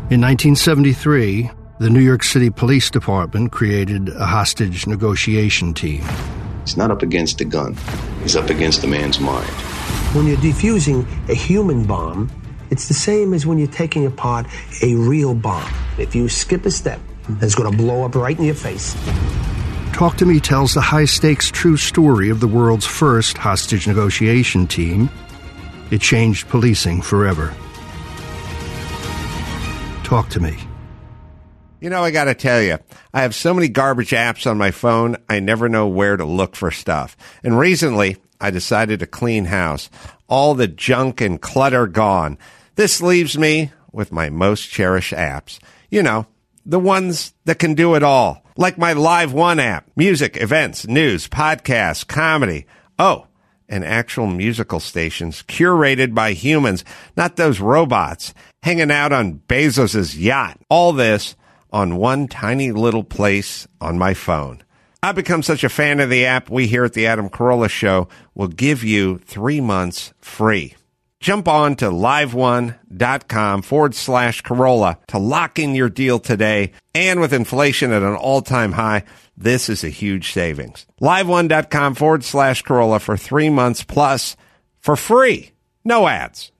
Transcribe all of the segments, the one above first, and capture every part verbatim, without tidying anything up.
In nineteen seventy-three, the New York City Police Department created a hostage negotiation team. He's not up against the gun. He's up against the man's mind. When you're defusing a human bomb, it's the same as when you're taking apart a real bomb. If you skip a step, it's going to blow up right in your face. Talk to Me tells the high-stakes true story of the world's first hostage negotiation team. It changed policing forever. Talk to Me. You know, I got to tell you, I have so many garbage apps on my phone, I never know where to look for stuff. And recently, I decided to clean house. All the junk and clutter gone. This leaves me with my most cherished apps. You know, the ones that can do it all. Like my Live One app. Music, events, news, podcasts, comedy. Oh, and actual musical stations curated by humans, not those robots hanging out on Bezos's yacht. All this on one tiny little place on my phone. I've become such a fan of the app, we here at the Adam Carolla Show will give you three months free. Jump on to liveone.com forward slash Carolla to lock in your deal today. And with inflation at an all-time high, this is a huge savings. liveone.com forward slash Carolla for three months plus for free. No ads.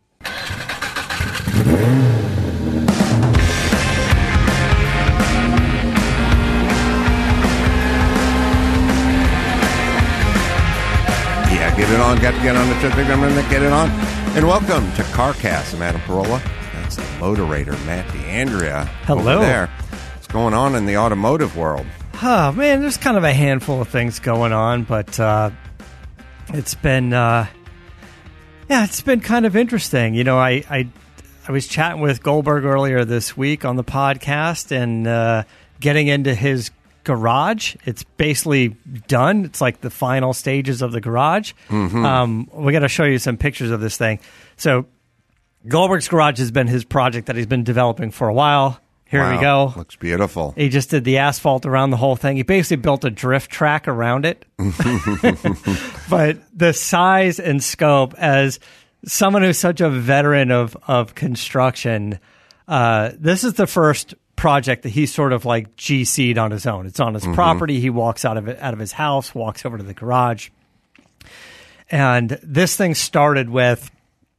Yeah, get it on. Got to get on the I'm going to get it on. And welcome to CarCast. I'm Adam Carolla. That's the moderator, Matt D'Andrea. Hello. Over there. What's going on in the automotive world? Oh, man, there's kind of a handful of things going on, but uh, it's been, uh, yeah, it's been kind of interesting. You know, I, I, I was chatting with Goldberg earlier this week on the podcast and uh, getting into his garage. It's basically done. It's like the final stages of the garage. Mm-hmm. Um, we got to show you some pictures of this thing. So Goldberg's garage has been his project that he's been developing for a while. Here wow. we go. Looks beautiful. He just did the asphalt around the whole thing. He basically built a drift track around it. But the size and scope, as someone who's such a veteran of, of construction, uh, this is the first project that he's sort of like G C'd on his own. It's on his mm-hmm. property. He walks out of it, out of his house, walks over to the garage. And this thing started with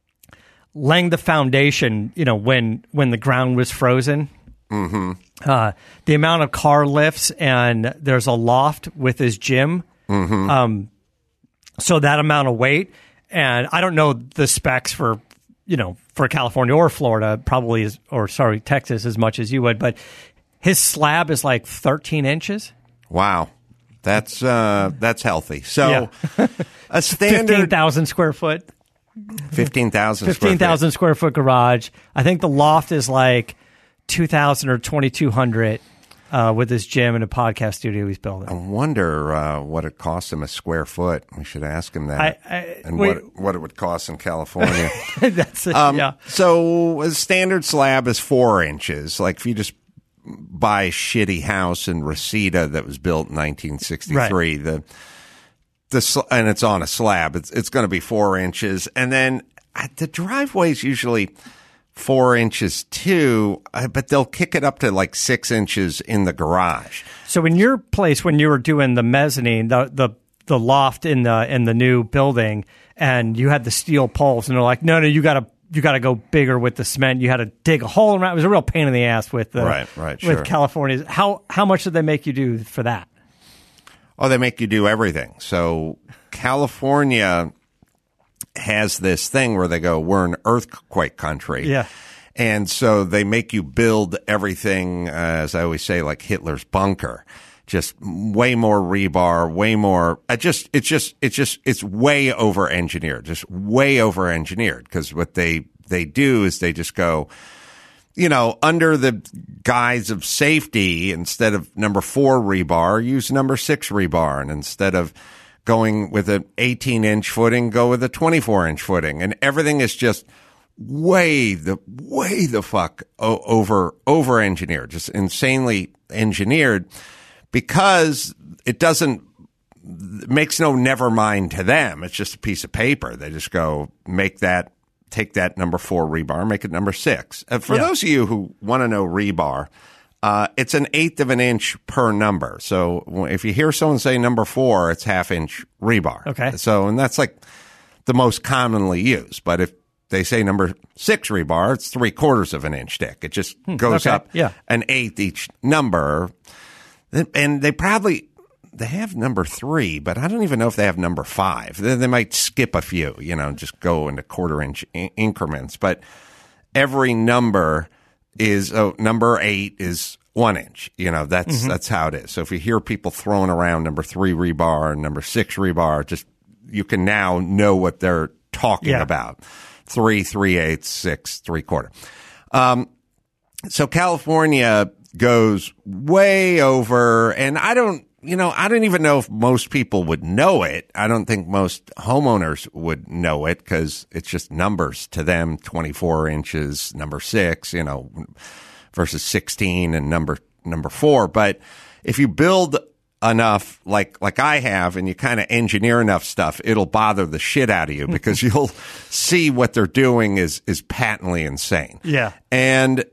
laying the foundation, you know, when, when the ground was frozen. Mm-hmm. Uh, the amount of car lifts, and there's a loft with his gym. Mm-hmm. Um, so that amount of weight, and I don't know the specs for, you know, for California or Florida, probably is, or sorry, Texas as much as you would, but his slab is like thirteen inches. Wow. That's, uh, that's healthy. So yeah. a standard fifteen thousand square foot, fifteen thousand fifteen thousand square foot garage. I think the loft is like two thousand or twenty-two hundred uh, with his gym and a podcast studio he's building. I wonder uh, what it costs him a square foot. We should ask him that. I, I, and wait. what what it would cost in California. That's it, um, yeah. So a standard slab is four inches. Like if you just buy a shitty house in Reseda that was built in nineteen sixty-three, right. the the and it's on a slab, it's it's going to be four inches. And then uh, the driveway's usually four inches too, uh, but they'll kick it up to like six inches in the garage. So in your place, when you were doing the mezzanine, the the, the loft in the in the new building, and you had the steel poles, and they're like, no, no, you got to you got to go bigger with the cement. You had to dig a hole around. It was a real pain in the ass with the, right, right, with sure. California. How how much did they make you do for that? Oh, they make you do everything. So California has this thing where they go, we're an earthquake country. Yeah. And so they make you build everything, uh, as I always say, like Hitler's bunker. Just way more rebar, way more, I just, it's just, it's just, it's way over engineered, just way over engineered. Cause what they, they do is they just go, you know, under the guise of safety, instead of number four rebar, use number six rebar. And instead of going with an eighteen inch footing, go with a twenty-four inch footing. And everything is just way the, way the fuck over, over engineered, just insanely engineered, because it doesn't, it makes no never mind to them. It's just a piece of paper. They just go make that take that number four rebar, make it number six. Uh, for Yeah. those of you who want to know rebar, uh, it's an eighth of an inch per number. So if you hear someone say number four, it's half inch rebar. Okay. So, and that's like the most commonly used. But if they say number six rebar, it's three quarters of an inch thick. It just goes okay. up Yeah. an eighth each number. And they probably, they have number three, but I don't even know if they have number five. They, they might skip a few, you know, just go into quarter inch in- increments. But every number is, oh, number eight is one inch. You know, that's, mm-hmm. that's how it is. So if you hear people throwing around number three rebar and number six rebar, just, you can now know what they're talking yeah. about. Three, three eighths, six, three quarter. Um, so California goes way over, and I don't, you know, I don't even know if most people would know it. I don't think most homeowners would know it because it's just numbers to them, twenty-four inches, number six, you know, versus sixteen and number, number four. But if you build enough, like, like I have, and you kind of engineer enough stuff, it'll bother the shit out of you because you'll see what they're doing is, is patently insane. Yeah. And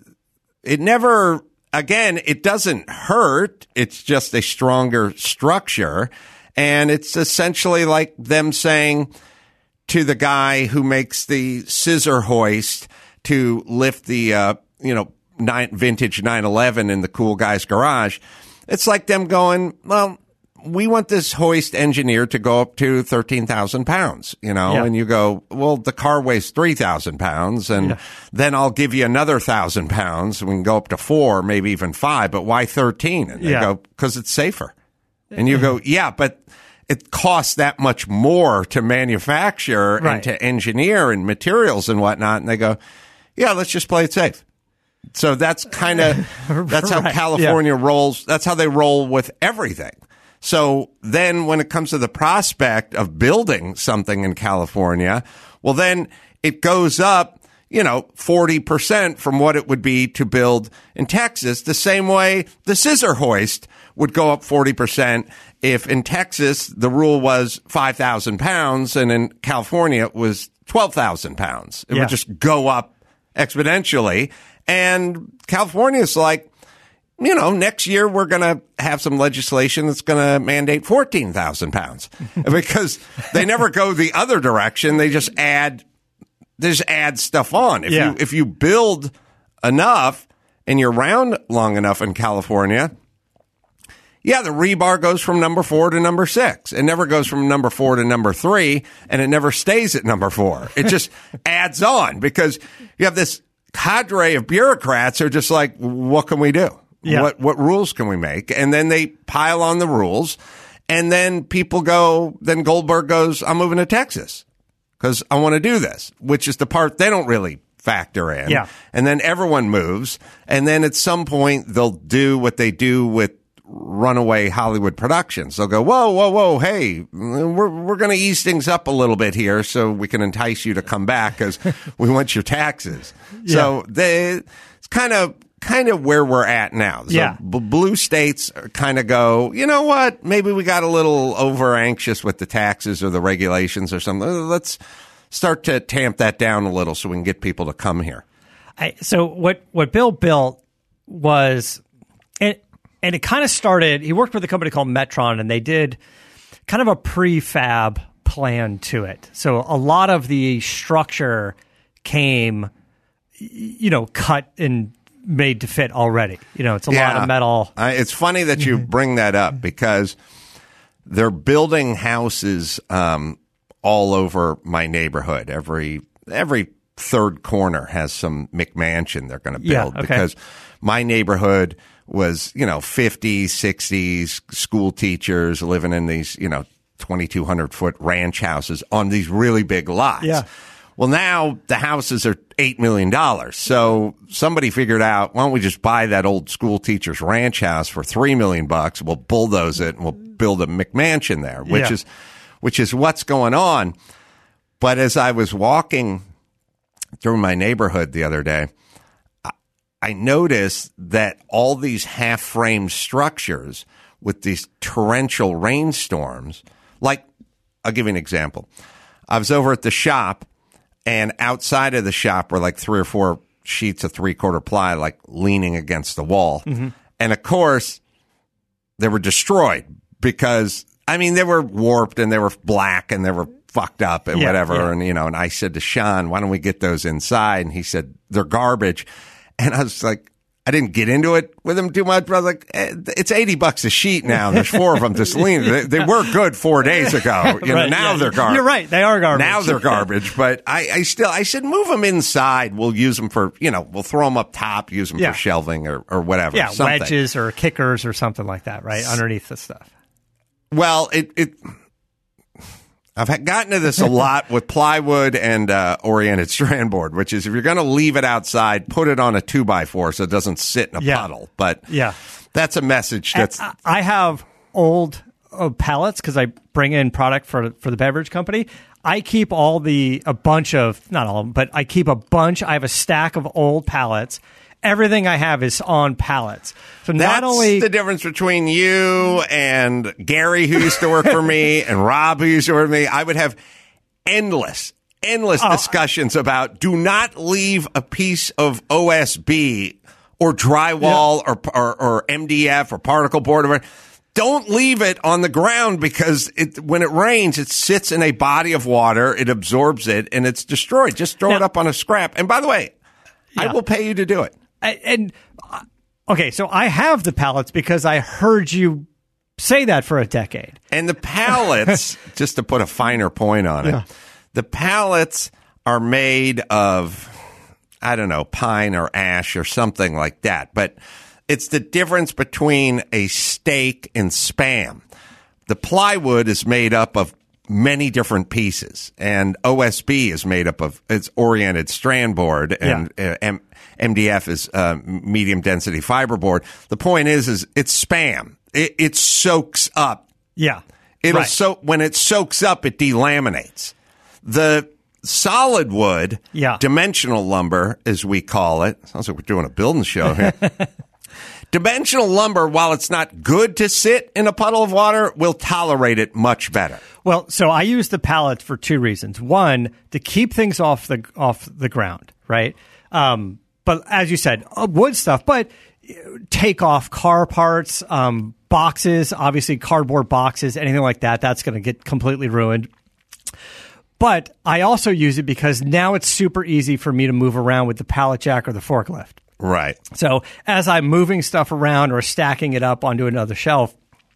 it never, again, it doesn't hurt. It's just a stronger structure. And it's essentially like them saying to the guy who makes the scissor hoist to lift the, uh, you know, nine, vintage nine eleven in the cool guy's garage. It's like them going, well, we want this hoist engineered to go up to thirteen thousand pounds, you know, yeah. and you go, well, the car weighs three thousand pounds and yeah. then I'll give you another thousand pounds. We can go up to four, maybe even five, but why thirteen? And they yeah. go, because it's safer. And you go, yeah, but it costs that much more to manufacture right. and to engineer and materials and whatnot. And they go, yeah, let's just play it safe. So that's kind of, that's how right. California yeah. rolls. That's how they roll with everything. So then when it comes to the prospect of building something in California, well, then it goes up, you know, forty percent from what it would be to build in Texas, the same way the scissor hoist would go up forty percent if in Texas the rule was five thousand pounds and in California it was twelve thousand pounds. It yeah. would just go up exponentially. And California's like, you know, next year we're going to have some legislation that's going to mandate fourteen thousand pounds because they never go the other direction. They just add, they just add stuff on. If yeah. you, if you build enough and you're around long enough in California, yeah, the rebar goes from number four to number six. It never goes from number four to number three, and it never stays at number four. It just adds on because you have this cadre of bureaucrats who are just like, what can we do? Yeah. What what rules can we make? And then they pile on the rules, and then people go, then Goldberg goes, I'm moving to Texas because I want to do this, which is the part they don't really factor in. Yeah. And then everyone moves, and then at some point they'll do what they do with runaway Hollywood productions. They'll go, whoa, whoa, whoa, hey, we're we're going to ease things up a little bit here so we can entice you to come back because we want your taxes. Yeah. So they, it's kind of kind of where we're at now. So yeah. b- blue states kind of go, you know what, maybe we got a little over anxious with the taxes or the regulations or something. Let's start to tamp that down a little so we can get people to come here. I, so what, what Bill built was, and, and it kind of started, he worked with a company called Metron, and they did kind of a prefab plan to it. So a lot of the structure came, you know, cut and made to fit already. You know, it's a yeah. lot of metal. Uh, it's funny that you bring that up because they're building houses um, all over my neighborhood. Every every third corner has some McMansion they're going to build yeah, okay. because my neighborhood was, you know, fifties, sixties, school teachers living in these, you know, twenty-two hundred foot ranch houses on these really big lots. Yeah. Well, now the houses are eight million dollars. So somebody figured out, why don't we just buy that old school teacher's ranch house for three million bucks? We'll bulldoze it and we'll build a McMansion there, which yeah. is, which is what's going on. But as I was walking through my neighborhood the other day, I, I noticed that all these half framed structures with these torrential rainstorms, like, I'll give you an example. I was over at the shop. and outside of the shop were like three or four sheets of three-quarter ply, like leaning against the wall. Mm-hmm. And, of course, they were destroyed because, I mean, they were warped and they were black and they were fucked up and yeah, whatever. Yeah. And, you know, and I said to Sean, why don't we get those inside? And he said, they're garbage. And I was like, I didn't get into it with him too much, but I was like, eh, it's eighty bucks a sheet now. There's four of them just leaning. They, they were good four days ago. You know, right, now yeah. they're garbage. You're right. They are garbage. Now they're garbage. But I, I still, I said, move them inside. We'll use them for, you know, we'll throw them up top, use them yeah. for shelving or, or whatever. Yeah, something. wedges or kickers or something like that, right? Underneath the stuff. Well, it, it I've gotten to this a lot with plywood and uh, oriented strand board, which is if you're going to leave it outside, put it on a two by four so it doesn't sit in a yeah. puddle. But yeah. that's a message that's. I, I have old uh, pallets because I bring in product for for the beverage company. I keep all the a bunch of not all of them, but I keep a bunch. I have a stack of old pallets. Everything I have is on pallets. So not That's only the difference between you and Gary, who used to work for me, and Rob, who used to work for me. I would have endless, endless oh, discussions about do not leave a piece of O S B or drywall yeah. or, or or M D F or particle board or don't leave it on the ground because it, when it rains, it sits in a body of water, it absorbs it, and it's destroyed. Just throw now, it up on a scrap. And by the way, yeah. I will pay you to do it. And uh, okay, so I have the pallets because I heard you say that for a decade. And the pallets, just to put a finer point on it, yeah. the pallets are made of, I don't know, pine or ash or something like that. But it's the difference between a steak and Spam. The plywood is made up of many different pieces, and O S B is made up of it's oriented strand board, and yeah. uh, M- MDF is uh, medium density fiberboard. The point is, is it's Spam. It, it soaks up. Yeah, it'll right. so when it soaks up, it delaminates. The solid wood, yeah. dimensional lumber, as we call it. Sounds like we're doing a building show here. Dimensional lumber, while it's not good to sit in a puddle of water, will tolerate it much better. Well, so I use the pallets for two reasons. One, to keep things off the off the ground, right? Um, but as you said, uh, wood stuff, but take off car parts, um, boxes, obviously cardboard boxes, anything like that, that's going to get completely ruined. But I also use it because now it's super easy for me to move around with the pallet jack or the forklift. Right. So as I'm moving stuff around or stacking it up onto another shelf,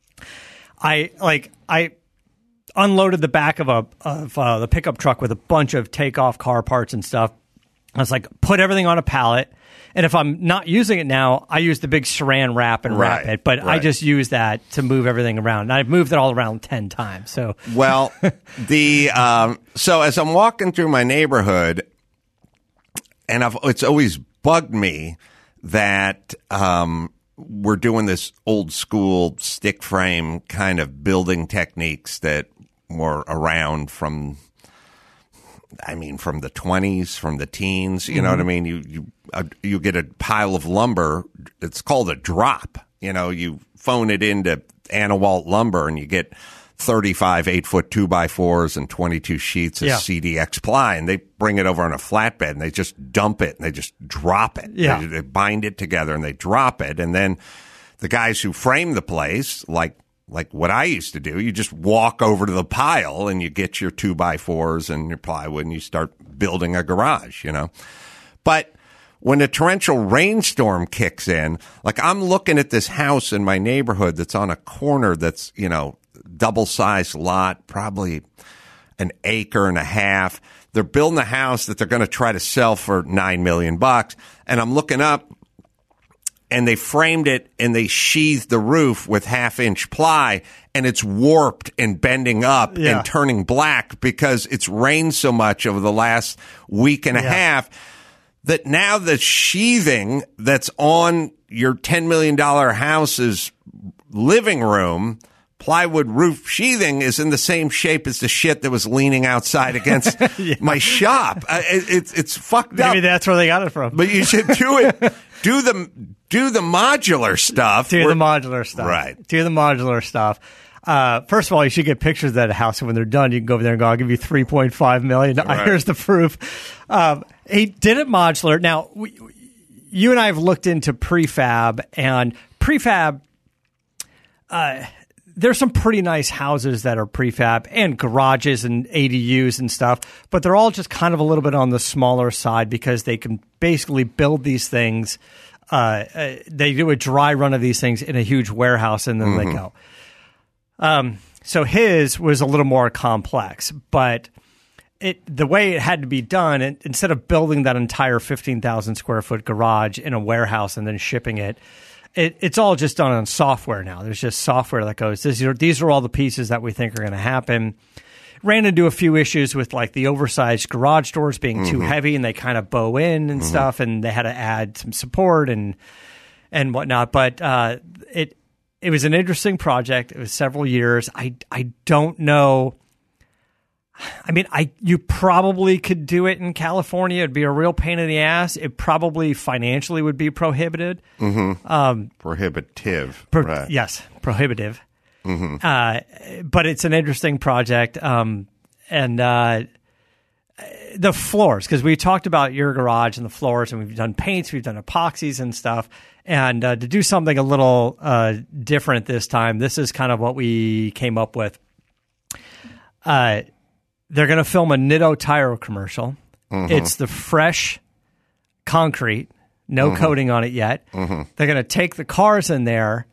I like I unloaded the back of a of uh, the pickup truck with a bunch of takeoff car parts and stuff. I was like, put everything on a pallet, and if I'm not using it now, I use the big Saran wrap and wrap right, it. But right. I just use that to move everything around. And I've moved it all around ten times. So well, the um, so as I'm walking through my neighborhood, and I've it's always bugged me that um, we're doing this old school stick frame kind of building techniques that were around from, I mean, from the twenties, from the teens. You mm-hmm. know what I mean? You you uh, you get a pile of lumber. It's called a drop. You know, you phone it into Anawalt Lumber, and you get thirty-five eight-foot two-by-fours and twenty-two sheets of yeah. C D X ply, and they bring it over on a flatbed, and they just dump it, and they just drop it. Yeah. They, they bind it together, and they drop it, and then the guys who frame the place, like like what I used to do, you just walk over to the pile, and you get your two-by-fours and your plywood, and you start building a garage, you know. But when a torrential rainstorm kicks in, like I'm looking at this house in my neighborhood that's on a corner that's, you know, double-sized lot, probably an acre and a half. They're building a house that they're going to try to sell for nine million bucks. And I'm looking up, and they framed it, and they sheathed the roof with half-inch ply, and it's warped and bending up yeah. and turning black because it's rained so much over the last week and a yeah. half that now the sheathing that's on your ten million dollars house's living room, plywood roof sheathing, is in the same shape as the shit that was leaning outside against yeah. my shop. Uh, it, it's it's fucked Maybe up. Maybe that's where they got it from. But you should do it. Do the do the modular stuff. Do where, the modular stuff. Right. Do the modular stuff. Uh, first of all, you should get pictures of that house, and when they're done, you can go over there and go, I'll give you three point five million dollars. Right. Here's the proof. Um, he did it modular. Now, we, you and I have looked into prefab, and prefab, uh, there's some pretty nice houses that are prefab and garages and A D Us and stuff, but they're all just kind of a little bit on the smaller side because they can basically build these things. Uh, uh, they do a dry run of these things in a huge warehouse, and then mm-hmm. they go. Um, so his was a little more complex, but it the way it had to be done, it, instead of building that entire fifteen thousand square foot garage in a warehouse and then shipping it, it, it's all just done on software now. There's just software that goes, these are, these are all the pieces that we think are going to happen. Ran into a few issues with like the oversized garage doors being mm-hmm. too heavy and they kind of bow in and mm-hmm. stuff, and they had to add some support and and whatnot. But uh, it it was an interesting project. It was several years. I I don't know. I mean, I you probably could do it in California. It'd be a real pain in the ass. It probably financially would be prohibited. Mm-hmm. Um, prohibitive. Pro- right. Yes, prohibitive. Mm-hmm. Uh, but it's an interesting project. Um, and uh, the floors, because we talked about your garage and the floors, and we've done paints, we've done epoxies and stuff. And uh, to do something a little uh, different this time, this is kind of what we came up with. Uh, they're going to film a Nitto Tire commercial. Mm-hmm. It's the fresh concrete, no mm-hmm. coating on it yet. Mm-hmm. They're going to take the cars in there,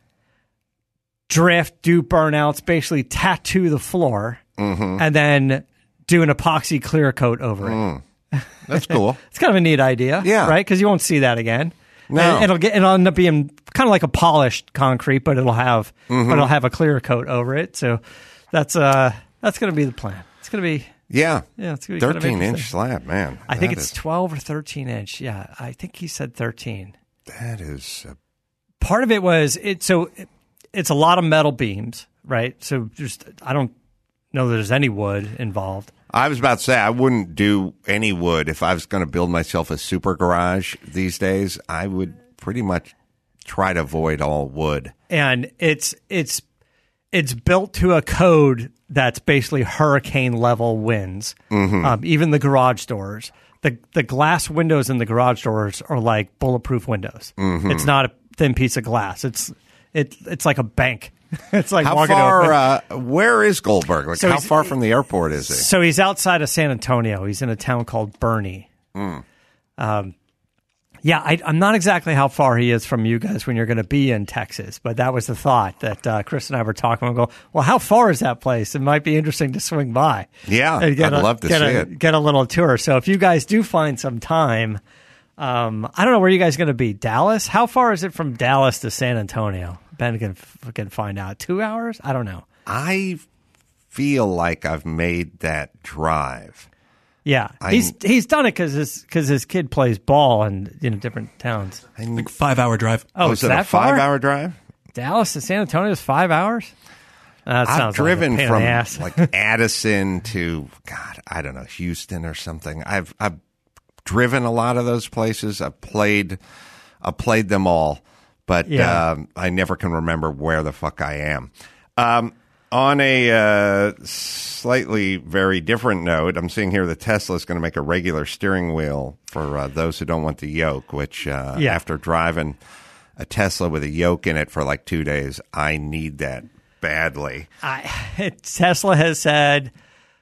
drift, do burnouts, basically tattoo the floor, mm-hmm. and then do an epoxy clear coat over mm. it. That's cool. It's kind of a neat idea, yeah, right? Because you won't see that again. No, and it'll get it'll end up being kind of like a polished concrete, but it'll have mm-hmm. but it'll have a clear coat over it. So that's uh that's going to be the plan. It's going to be yeah yeah it's going to be thirteen kind of inch slab, man. I think it's is... twelve or thirteen inch. Yeah, I think he said thirteen. That is a... part of it was it. So it, it's a lot of metal beams, right? So just I don't know that there's any wood involved. I was about to say, I wouldn't do any wood. If I was going to build myself a super garage these days, I would pretty much try to avoid all wood. And it's it's it's built to a code that's basically hurricane level winds. Mm-hmm. Um, even the garage doors, the the glass windows in the garage doors are like bulletproof windows. Mm-hmm. It's not a thin piece of glass. It's it it's like a bank. It's like how walking far? Uh, where is Goldberg? Like, so how far from the airport is he? So he's outside of San Antonio. He's in a town called Bernie. Mm. Um, yeah, I, I'm not exactly how far he is from you guys when you're going to be in Texas, but that was the thought that uh, Chris and I were talking. And go, well, how far is that place? It might be interesting to swing by. Yeah, I'd a, love to get see a, it. Get a little tour. So if you guys do find some time, um, I don't know where you guys are going to be. Dallas? How far is it from Dallas to San Antonio? Ben can, can find out. Two hours? I don't know. I feel like I've made that drive. Yeah, I, he's he's done it because his because his kid plays ball in you know different towns. I, like five hour drive. Oh, oh is it that a five far? hour drive? Dallas to San Antonio is five hours. Uh, that I've sounds driven like a pain from in the ass. like Addison to God, I don't know, Houston or something. I've I've driven a lot of those places. I've played, I played them all. But yeah. um, I never can remember where the fuck I am. Um, on a uh, slightly very different note, I'm seeing here the Tesla is going to make a regular steering wheel for uh, those who don't want the yoke, which uh, yeah. after driving a Tesla with a yoke in it for like two days, I need that badly. I, Tesla has said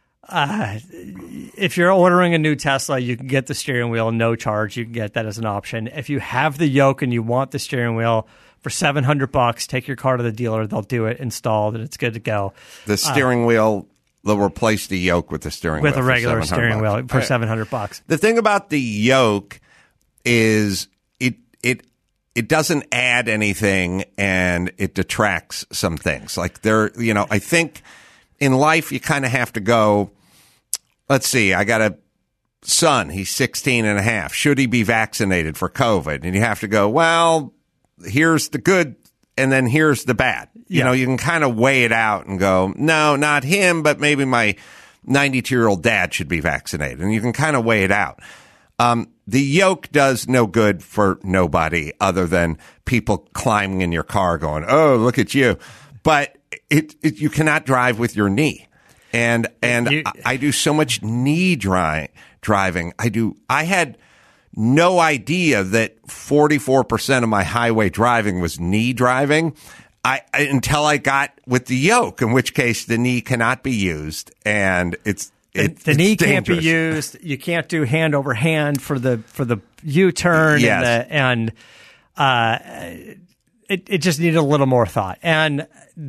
uh, if you're ordering a new Tesla, you can get the steering wheel, no charge. You can get that as an option. If you have the yoke and you want the steering wheel for seven hundred bucks, take your car to the dealer. They'll do it, installed, and it's good to go. The steering uh, wheel, they'll replace the yoke with the steering with wheel. With a regular steering bucks. wheel for seven hundred bucks. The thing about the yoke is it it it doesn't add anything and it detracts some things. Like there, you know, I think in life you kind of have to go, let's see, I got a son, he's sixteen and a half. Should he be vaccinated for COVID? And you have to go, well, here's the good and then here's the bad. You yeah. know, you can kind of weigh it out and go, no, not him, but maybe my ninety-two-year-old dad should be vaccinated. And you can kind of weigh it out. Um, the yoke does no good for nobody other than people climbing in your car going, oh, look at you. But it, it you cannot drive with your knee. And and You- I, I do so much knee dri- driving. I do. I had no idea that forty-four percent of my highway driving was knee driving. I, I until I got with the yoke, in which case the knee cannot be used, and it's it, the it's knee can't be dangerous. used. You can't do hand over hand for the for the U-turn. Yes. and, the, and uh, it it just needed a little more thought. And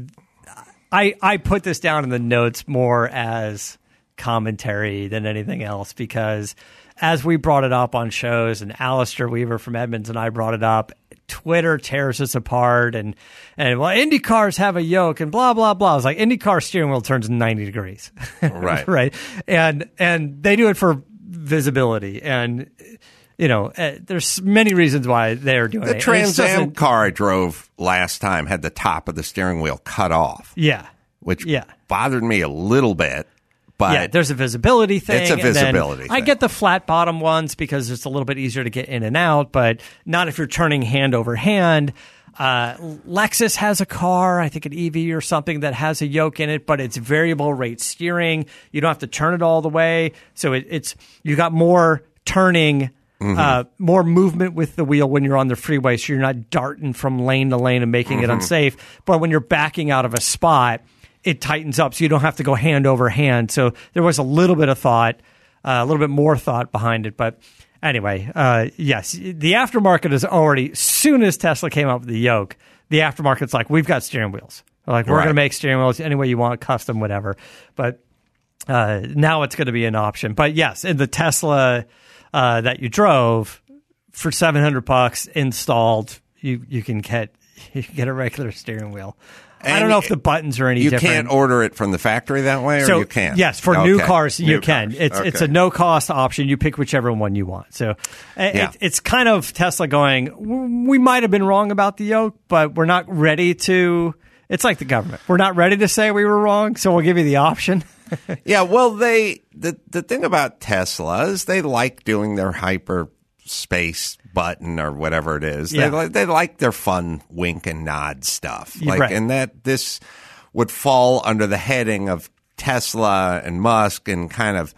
I I put this down in the notes more as commentary than anything else, because as we brought it up on shows, and Alistair Weaver from Edmonds and I brought it up, Twitter tears us apart, and and well, Indy cars have a yoke and blah blah blah. It's like Indy car steering wheel turns ninety degrees, Right. right, and and they do it for visibility, and you know, uh, there's many reasons why they're doing The it. Trans It Am doesn't- car I drove last time had the top of the steering wheel cut off, yeah, which yeah. bothered me a little bit. But yeah, there's a visibility thing. It's a and then visibility I thing. get the flat bottom ones because it's a little bit easier to get in and out, but not if you're turning hand over hand. Uh, Lexus has a car, I think an E V or something, that has a yoke in it, but it's variable rate steering. You don't have to turn it all the way, so it, it's you got more turning. Mm-hmm. Uh, more movement with the wheel when you're on the freeway, so you're not darting from lane to lane and making Mm-hmm. it unsafe. But when you're backing out of a spot, it tightens up, so you don't have to go hand over hand. So there was a little bit of thought, uh, a little bit more thought behind it. But anyway, uh, yes, the aftermarket is already, soon as Tesla came up with the yoke, the aftermarket's like, we've got steering wheels. They're like, we're Right. going to make steering wheels any way you want, custom, whatever. But uh, now it's going to be an option. But yes, in the Tesla uh, that you drove for seven hundred bucks installed, you you can get you can get a regular steering wheel. I And don't know if the buttons are any you different. can't order it from the factory that way, or so you can. yes, for new Okay. cars you New can. cars. It's it's Okay. a no cost option. You pick whichever one you want. So it, Yeah. it's kind of Tesla going, "W- we might have been wrong about the yoke, but we're not ready to. It's like the government. We're not ready to say we were wrong, so we'll give you the option. Yeah, well, they the the thing about Tesla is they like doing their hyperspace button or whatever it is. Yeah. They like they like their fun wink and nod stuff. You're Like, right. and that this would fall under the heading of Tesla and Musk and kind of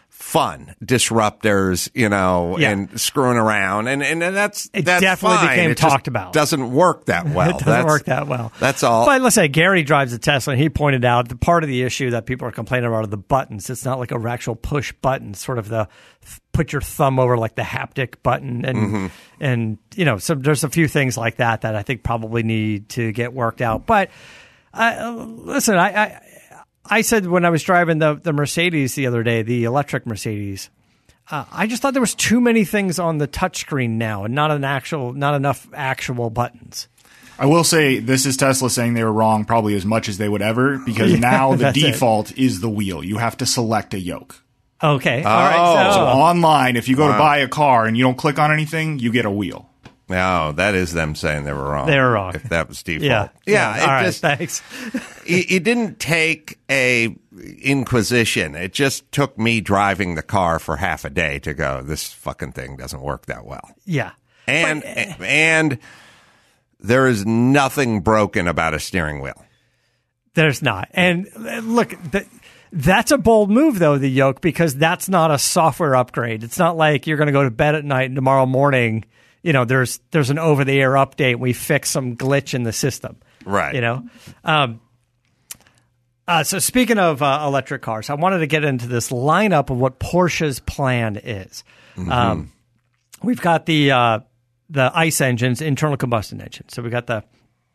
fun disruptors, you know, Yeah. and screwing around, and and, and that's It that's definitely fine. became It just talked about. Doesn't work that well. It doesn't That's- work that well. That's all. But let's say Gary drives a Tesla, and he pointed out the part of the issue that people are complaining about are the buttons. It's not like a actual push button, sort of the th- put your thumb over like the haptic button, and Mm-hmm. and you know, so there's a few things like that that I think probably need to get worked out. But uh, listen, I, I I said when I was driving the the Mercedes the other day, the electric Mercedes. Uh, I just thought there was too many things on the touchscreen now, and not an actual, not enough actual buttons. I will say this is Tesla saying they were wrong probably as much as they would ever, because now the that's it. default is the wheel. You have to select a yoke. Okay, all right. So So, online, if you go to buy a car and you don't click on anything, you get a wheel. No, that is them saying they were wrong. They were wrong. If that was default. yeah, Yeah. It all right, just, thanks. it, it didn't take a inquisition. It just took me driving the car for half a day to go, this fucking thing doesn't work that well. Yeah, And and there is nothing broken about a steering wheel. there's not. And uh, look, th- that's a bold move, though, the yoke, because that's not a software upgrade. It's not like you're going to go to bed at night and tomorrow morning, you know, there's there's an over the air update. We fix some glitch in the system. Right. You know. Um, Uh, so speaking of uh, electric cars, I wanted to get into this lineup of what Porsche's plan is. Mm-hmm. Um, we've got the uh, the ICE engines, internal combustion engines. So we got the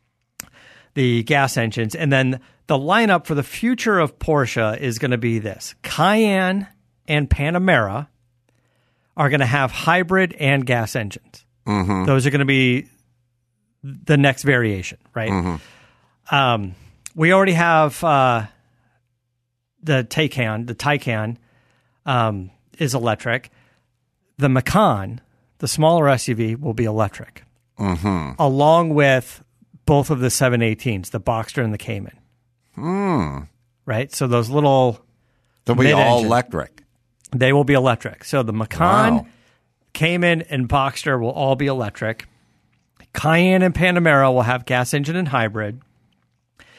the gas engines, and then the lineup for the future of Porsche is going to be this: Cayenne and Panamera are going to have hybrid and gas engines. Mm-hmm. Those are going to be the next variation, right? Mm-hmm. Um, we already have uh, the Taycan. The Taycan um, is electric. The Macan, the smaller S U V, will be electric, Mm-hmm. along with both of the seven eighteens, the Boxster and the Cayman. Mm. Right? So those little, They'll be all Mid-engine. electric. they will be electric. So the Macan, Wow. Cayman, and Boxster will all be electric. Cayenne and Panamera will have gas engine and hybrid.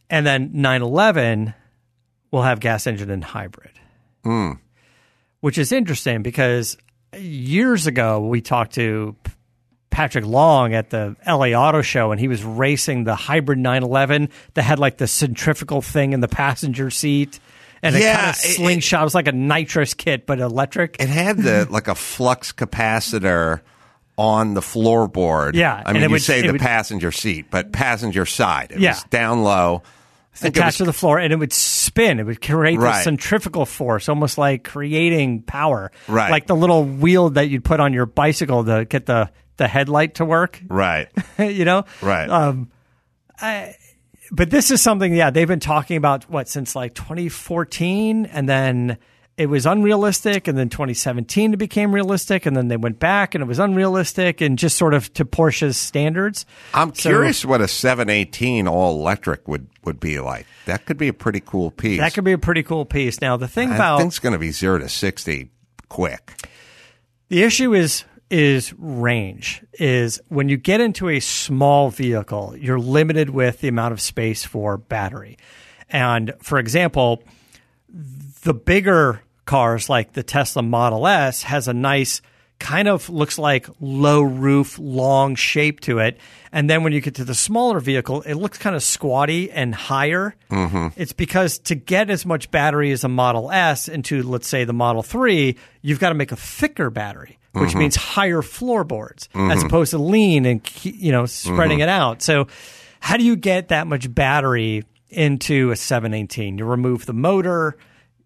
And then nine eleven will have gas engine and hybrid, Mm. which is interesting because years ago we talked to Patrick Long at the L A Auto Show, and he was racing the hybrid nine eleven that had like the centrifugal thing in the passenger seat. And it Yeah, kind of it- slingshot. It, it was like a nitrous kit, but electric. It had the like a flux capacitor on the floorboard. Yeah, I and mean, it you would- say it the would- passenger seat, but passenger side. It Yeah. was down low. I think it attached was- to the floor, and it would spin. It would create Right. this centrifugal force, almost like creating power. Right. Like the little wheel that you'd put on your bicycle to get the, the headlight to work. Right. you know? Right. Um, I, but this is something, yeah, they've been talking about, what, since like twenty fourteen, and then it was unrealistic, and then twenty seventeen it became realistic, and then they went back, and it was unrealistic, and just sort of to Porsche's standards. I'm So- curious what a seven eighteen all electric would, would be like. That could be a pretty cool piece. That could be a pretty cool piece. Now, the thing I about think it's going to be zero to sixty quick. the issue is is range. Is when you get into a small vehicle, you're limited with the amount of space for battery. And for example, the bigger cars like the Tesla Model S has a nice kind of looks like low roof, long shape to it. And then when you get to the smaller vehicle, it looks kind of squatty and higher. Mm-hmm. It's because to get as much battery as a Model S into, let's say, the Model three, you've got to make a thicker battery, which Mm-hmm. means higher floorboards as opposed to lean and, you know, spreading Mm-hmm. it out. So how do you get that much battery into a seven eighteen? You remove the motor.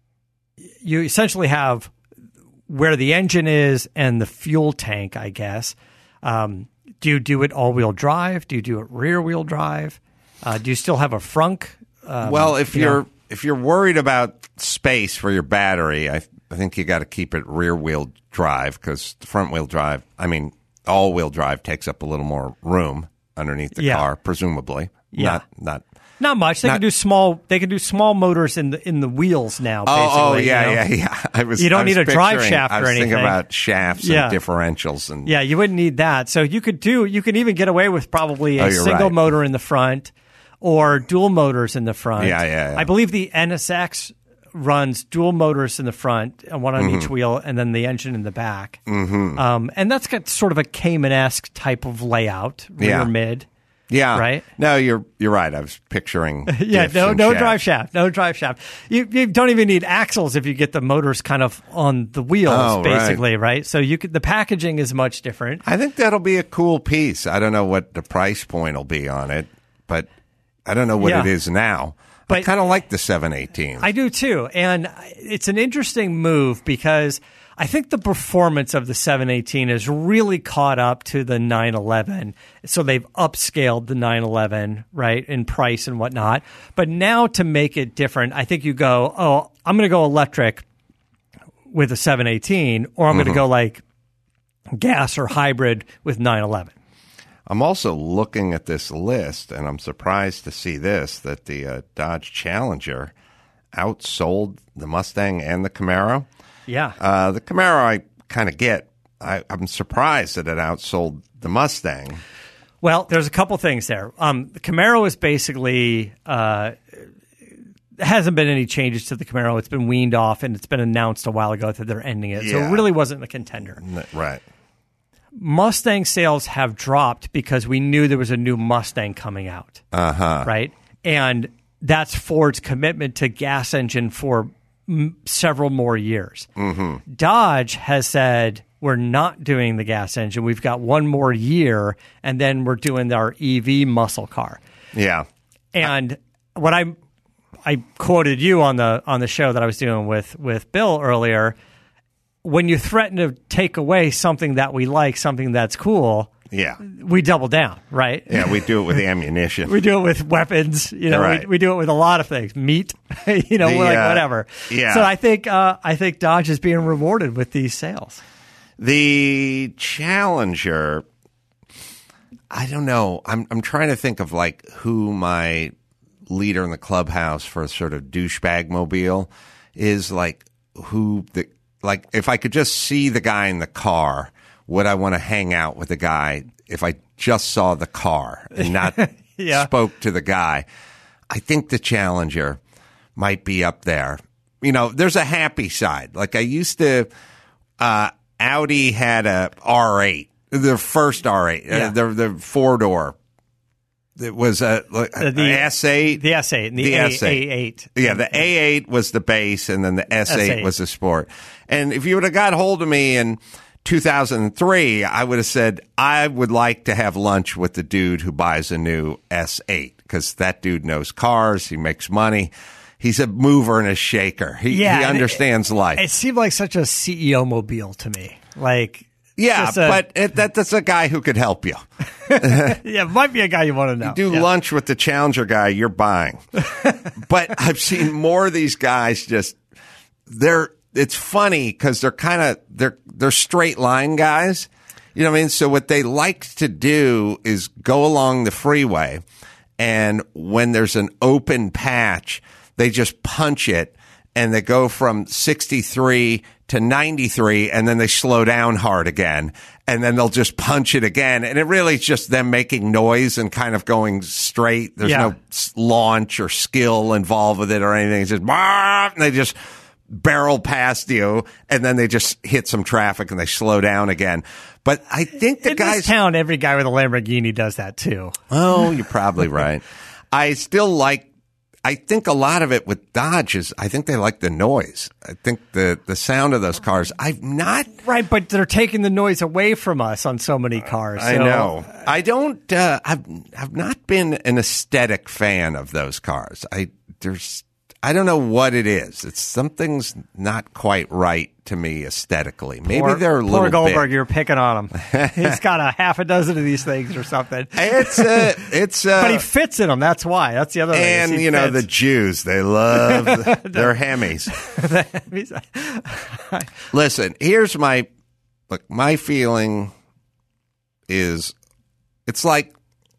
You essentially have where the engine is and the fuel tank, I guess. Um, do you do it all-wheel drive? Do you do it rear-wheel drive? Uh, do you still have a frunk? Um, Well, if you you're know- if you're worried about space for your battery, I I think you got to keep it rear wheel drive because the front wheel drive, I mean, all wheel drive takes up a little more room underneath the Yeah. car, presumably. Yeah. Not not. not much. They not- can do small. They can do small motors in the in the wheels now. Basically, Oh, oh yeah, you know? yeah, yeah. I was. You don't I was need a drive picturing- shaft I or was anything. thinking about shafts Yeah. and differentials and Yeah, you wouldn't need that. So you could do. You can even get away with probably a Oh, you're single right. motor in the front or dual motors in the front. Yeah, yeah, yeah. I believe the N S X runs dual motors in the front, and one on Mm-hmm. each wheel, and then the engine in the back. Mm-hmm. Um, and that's got sort of a Cayman-esque type of layout, rear Yeah. mid. Yeah. Right? No, you're you're right. I was picturing. Yeah, diffs no, and no shafts. drive shaft, no drive shaft. You, you don't even need axles if you get the motors kind of on the wheels, Oh, right. basically, right? So you could, the packaging is much different. I think that'll be a cool piece. I don't know what the price point will be on it, but I don't know what Yeah. it is now. I But- kind of like the seven eighteen. I do too. And it's an interesting move because I think the performance of the seven eighteen has really caught up to the nine eleven. So they've upscaled the nine eleven, right, in price and whatnot. But now to make it different, I think you go, oh, I'm going to go electric with a seven eighteen, or I'm going to go like gas or hybrid with nine eleven. I'm also looking at this list, and I'm surprised to see this, that the uh, Dodge Challenger outsold the Mustang and the Camaro. Yeah. Uh, the Camaro I kind of get. I, I'm surprised that it outsold the Mustang. Well, there's a couple things there. Um, the Camaro is basically uh, hasn't been any changes to the Camaro. It's been weaned off, and it's been announced a while ago that they're ending it. So Yeah. it really wasn't a contender. N- Right. Mustang sales have dropped because we knew there was a new Mustang coming out. Uh huh. Right? And that's Ford's commitment to gas engine for m- several more years. Mm-hmm. Dodge has said, we're not doing the gas engine. We've got one more year, and then we're doing our E V muscle car. Yeah. And what I I quoted you on the on the show that I was doing with with Bill earlier. When you threaten to take away something that we like, something that's cool, Yeah. we double down, right? Yeah. We do it with ammunition. We do it with weapons, you know. Right. We, we do it with a lot of things, meat, you know, The, like uh, whatever. yeah. So I think uh, I think Dodge is being rewarded with these sales. The Challenger, I don't know. I'm I'm trying to think of like who my leader in the clubhouse for a sort of douchebag mobile is, like who the like if I could just see the guy in the car, would I want to hang out with the guy if I just saw the car and not Yeah. spoke to the guy? I think the Challenger might be up there. You know, there's a happy side. Like I used to, uh, Audi had a R eight, the first R eight, Yeah. uh, the the four door. It was a, a, The- a S eight. The S eight and the, The A- S eight. A eight. Yeah, the A eight was the base, and then the S eight, S eight. was the sport. And if you would have got hold of me in two thousand three, I would have said, I would like to have lunch with the dude who buys a new S eight, because that dude knows cars, he makes money. He's a mover and a shaker. He, Yeah, he and understands it, life. It seemed like such a C E O mobile to me. Like, Yeah, just a- but it, that, that's a guy who could help you. yeah, might be a guy you want to know. Do Yeah. lunch with the Challenger guy, you're buying. But I've seen more of these guys just, they're, it's funny because they're kind of, they're, they're straight line guys. You know what I mean? So what they like to do is go along the freeway, and when there's an open patch, they just punch it, and they go from sixty-three to ninety-three, and then they slow down hard again, and then they'll just punch it again. And it really is just them making noise and kind of going straight. There's Yeah. no s- launch or skill involved with it or anything. It's just, and they just barrel past you, and then they just hit some traffic and they slow down again. But I think the In guys. this town, every guy with a Lamborghini does that too. Oh, you're probably right. I still like, I think a lot of it with Dodge is, I think they like the noise. I think the, the sound of those cars, I've not. Right, but they're taking the noise away from us on so many cars. I so- know. I don't, uh, I've, I've not been an aesthetic fan of those cars. I, there's, I don't know what it is. It's something's not quite right to me aesthetically. Maybe Poor, they're a poor little Goldberg, big. you're picking on him. He's got a half a dozen of these things or something. It's, uh, it's, uh, But he fits in them. That's why. That's the other thing. is and he you know, the fits. Jews, they love their Hemis. Listen, here's my look. My feeling is, it's like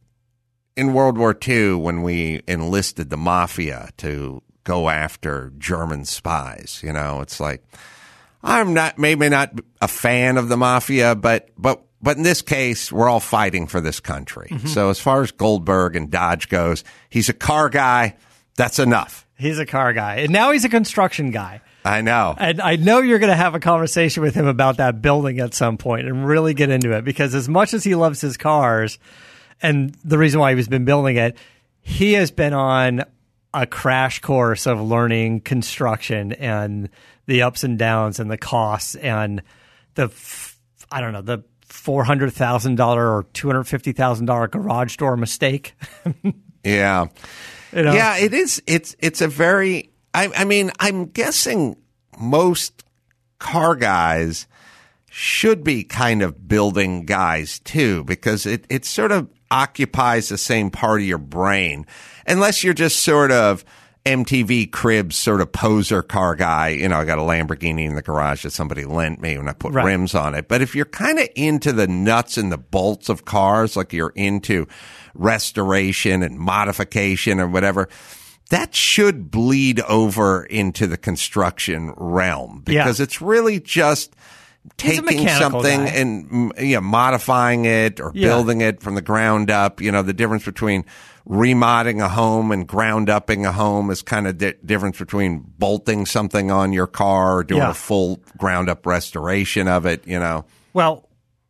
in World War Two when we enlisted the mafia to go after German spies. You know, it's like I'm not maybe not a fan of the mafia, but but but in this case, we're all fighting for this country. Mm-hmm. So as far as Goldberg and Dodge goes, he's a car guy. That's enough. He's a car guy. And now he's a construction guy. I know. And I know you're going to have a conversation with him about that building at some point and really get into it, because as much as he loves his cars and the reason why he's been building it, he has been on a crash course of learning construction and the ups and downs and the costs and the, f- I don't know, the four hundred thousand dollars or two hundred fifty thousand dollars garage door mistake. Yeah. You know? Yeah, it is. It's it's a very. I, I mean, I'm guessing most car guys should be kind of building guys too, because it it sort of occupies the same part of your brain, unless you're just sort of M T V Cribs sort of poser car guy. You know, I got a Lamborghini in the garage that somebody lent me when I put Right. rims on it. But if you're kind of into the nuts and the bolts of cars, like you're into restoration and modification or whatever, that should bleed over into the construction realm, because Yeah. it's really just He's a taking mechanical something guy. and mm, you know, modifying it or Yeah. building it from the ground up. You know, the difference between remodding a home and ground upping a home is kind of the difference between bolting something on your car or doing Yeah. a full ground up restoration of it, you know. Well,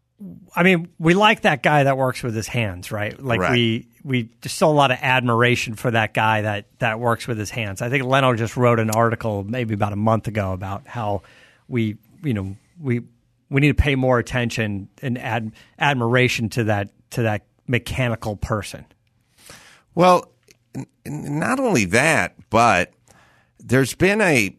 I mean, we like that guy that works with his hands, right? Like Right. we we just saw a lot of admiration for that guy that that works with his hands. I think Leno just wrote an article maybe about a month ago about how we, you know, we we need to pay more attention and ad, admiration to that to that mechanical person. Well, n- n- not only that, but there's been a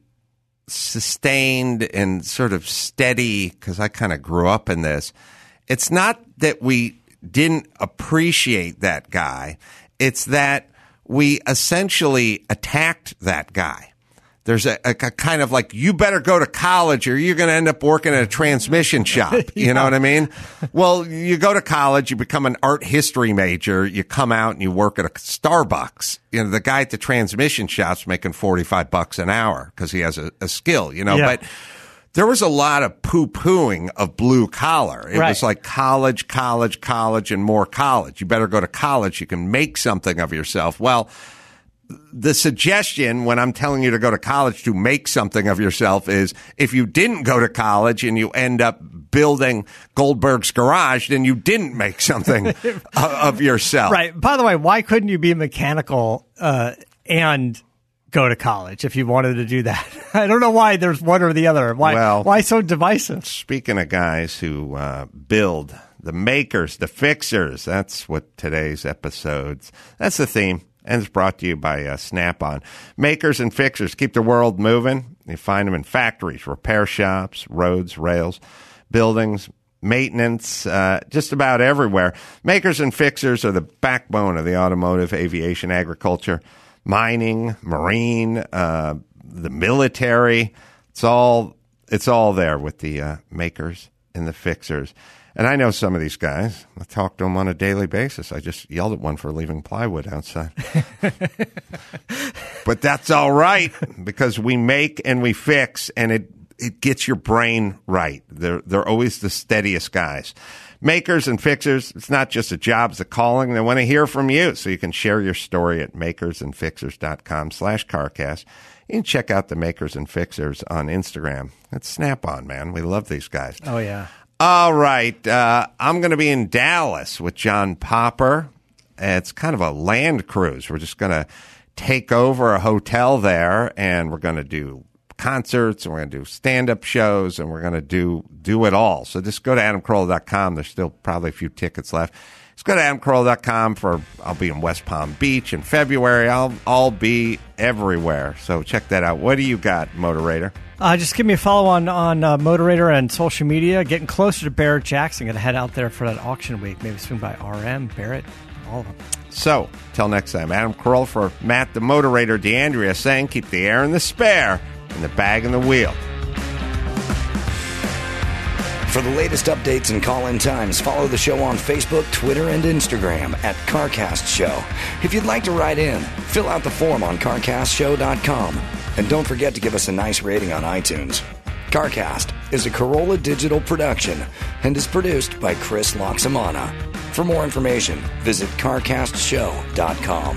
sustained and sort of steady, because I kind of grew up in this. It's not that we didn't appreciate that guy. It's that we essentially attacked that guy. There's a, a, a kind of like, you better go to college or you're going to end up working at a transmission shop. You know what I mean? Well, you go to college, you become an art history major, you come out and you work at a Starbucks. You know, the guy at the transmission shop's making forty-five bucks an hour because he has a, a skill, you know, Yeah. but there was a lot of poo-pooing of blue collar. It Right. was like college, college, college, and more college. You better go to college. You can make something of yourself. Well, the suggestion when I'm telling you to go to college to make something of yourself is if you didn't go to college and you end up building Goldberg's Garage, then you didn't make something of yourself. Right. By the way, why couldn't you be mechanical uh, and go to college if you wanted to do that? I don't know why there's one or the other. Why, well, why so divisive? Speaking of guys who uh, build, the makers, the fixers, that's what today's episode's, that's the theme. And it's brought to you by uh, Snap-on. Makers and fixers keep the world moving. You find them in factories, repair shops, roads, rails, buildings, maintenance, uh, just about everywhere. Makers and fixers are the backbone of the automotive, aviation, agriculture, mining, marine, uh, the military. It's all it's all there with the uh, makers and the fixers. And I know some of these guys. I talk to them on a daily basis. I just yelled at one for leaving plywood outside. But that's all right because we make and we fix, and it, it gets your brain right. They're, they're always the steadiest guys. Makers and fixers, it's not just a job, it's a calling. They want to hear from you, so you can share your story at makersandfixers.com slash CarCast. You can check out the Makers and Fixers on Instagram. It's Snap-on, man. We love these guys. Oh, yeah. All right. Uh, I'm going to be in Dallas with John Popper. It's kind of a land cruise. We're just going to take over a hotel there, and we're going to do concerts, and we're going to do stand-up shows, and we're going to do do it all. So just go to adam carolla dot com. There's still probably a few tickets left. Just go to adam carolla dot com for, I'll be in West Palm Beach in February. I'll, I'll be everywhere. So check that out. What do you got, Motorator? Uh, just give me a follow on, on uh, Motorator and social media. Getting closer to Barrett Jackson. Going to head out there for that auction week. Maybe swing by R M, Barrett, all of them. So, till next time, Adam Carolla for Matt the Motorator, DeAndrea saying keep the air in the spare and the bag in the wheel. For the latest updates and call-in times, follow the show on Facebook, Twitter, and Instagram at CarCast Show. If you'd like to write in, fill out the form on car cast show dot com. And don't forget to give us a nice rating on iTunes. CarCast is a Carolla Digital production and is produced by Chris Loxamana. For more information, visit car cast show dot com.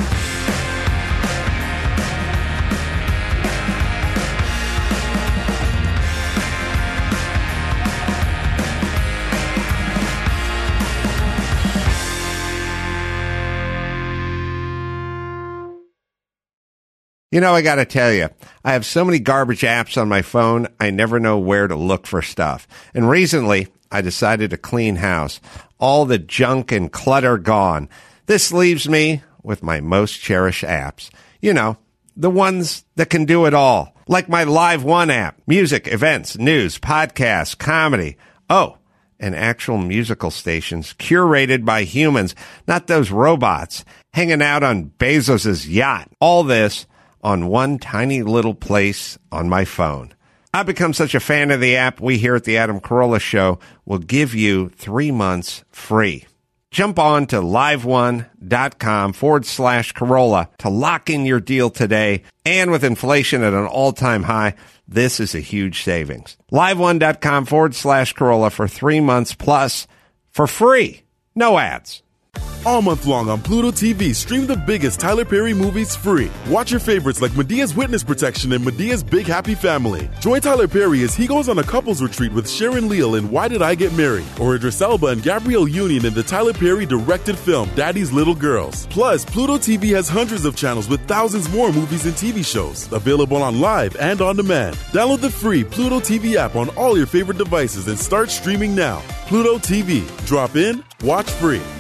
You know, I got to tell you, I have so many garbage apps on my phone, I never know where to look for stuff. And recently, I decided to clean house. All the junk and clutter gone. This leaves me with my most cherished apps. You know, the ones that can do it all. Like my Live One app. Music, events, news, podcasts, comedy. Oh, and actual musical stations curated by humans, not those robots hanging out on Bezos's yacht. All this on one tiny little place on my phone. I've become such a fan of the app, we here at the Adam Carolla Show will give you three months free. Jump on to liveone.com forward slash Carolla to lock in your deal today. And with inflation at an all-time high, this is a huge savings. liveone.com forward slash Carolla for three months plus for free. No ads. All month long on Pluto T V, stream the biggest Tyler Perry movies free. Watch your favorites like Medea's Witness Protection and Medea's Big Happy Family. Join Tyler Perry as he goes on a couples retreat with Sharon Leal in Why Did I Get Married? Or Idris Elba and Gabrielle Union in the Tyler Perry directed film Daddy's Little Girls. Plus, Pluto T V has hundreds of channels with thousands more movies and T V shows. Available on live and on demand. Download the free Pluto T V app on all your favorite devices and start streaming now. Pluto T V. Drop in, watch free.